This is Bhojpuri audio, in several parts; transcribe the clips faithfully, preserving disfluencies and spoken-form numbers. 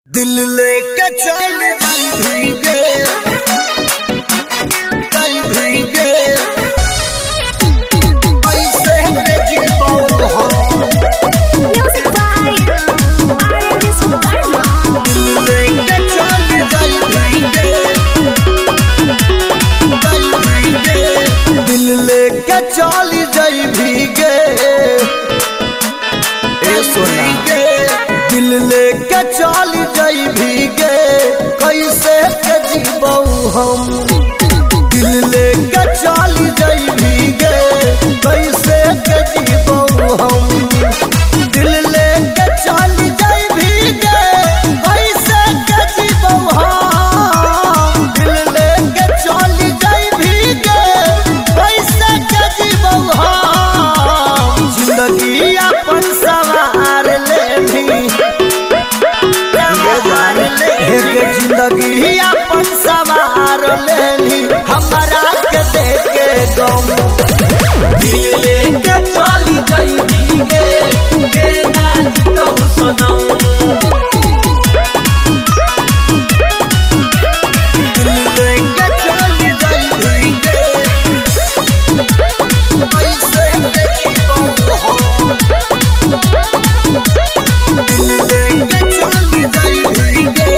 दिल लेके चल भीगे कल भीगे ऐसे जी पाऊँ हम Music by Artist Verma. दिल लेके चल भीगे कल भीगे दिल लेके चल जाई भीगे ए सोना दिल लेके चल जाई भीगे कैसे के जीबऊ हम दिल लेके चल जाई भीगे कैसे के जीबऊ हम दिल लेके चल जाई भीगे कैसे के जीबऊ हम दिल लेके चल जाई भीगे कैसे के जीबऊ हम जिंदगी अपन सवार लेनी जिंदगी अपन सवार लेनी हमारा के देखे गम दिल लेके चली गई भीगे के ना तो सुनाऊं दिल लेके चली गई भीगे कैसे देखी बहु दिल लेके चली गई भीगे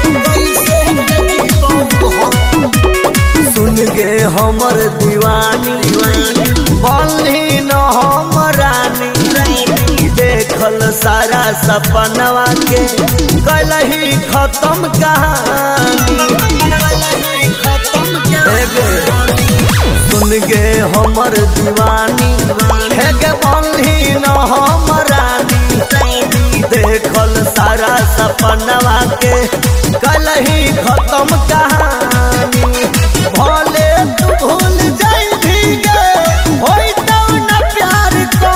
सुन गे हमर दीवानी बोली न हम रानी देखल सारा सपनवा के कलही खत्म कहानी सुन गे हमर दीवानी है गे बोली न हम रानी देखल सारा सपनवा के कलही खत्म कहानी भले तू भूल जाई भीगे होई तो न प्यार को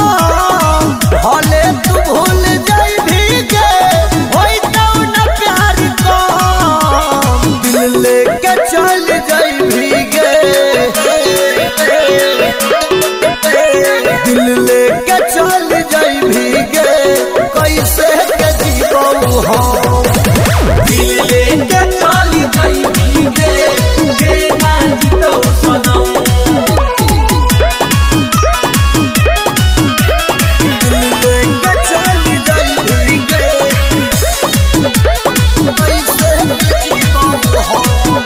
भले तू भूल जाई भीगे होई तो न प्यार को दिल लेके चल जाई भीगे दिल लेके चल जाई भीगे कैसे के जीबऊ हम दिल लेके चल जाई भीगे के ना तो सुनाऊं दिल लेके चल जाई भीगे कैसे के जीबऊ हम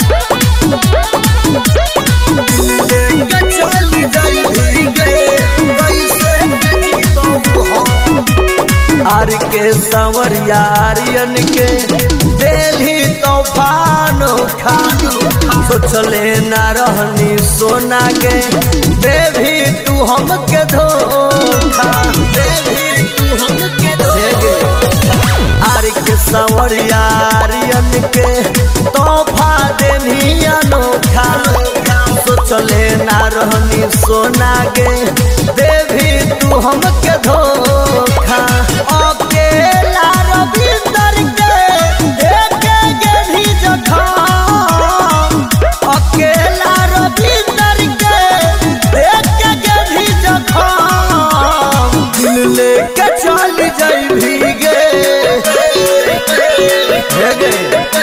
दिल लेके चल जाई भीगे कैसे के जीबऊ हम आर के संवरिया आर्यन के दिल्ली तूफान खानू सोचले ना रहनी सोना के देवी तू हमके धोखा देवी तू हमके धोखा आर के संवरिया आर्यन के तोहफा देनी अनोखा सोचले ना रहनी सोना के देवी तू हमके धोखा अकेला रविंदर के देखे गेली जखम अकेला रविंदर के देखे गेली जखम दिल लेके चल जाई भीगे भीगे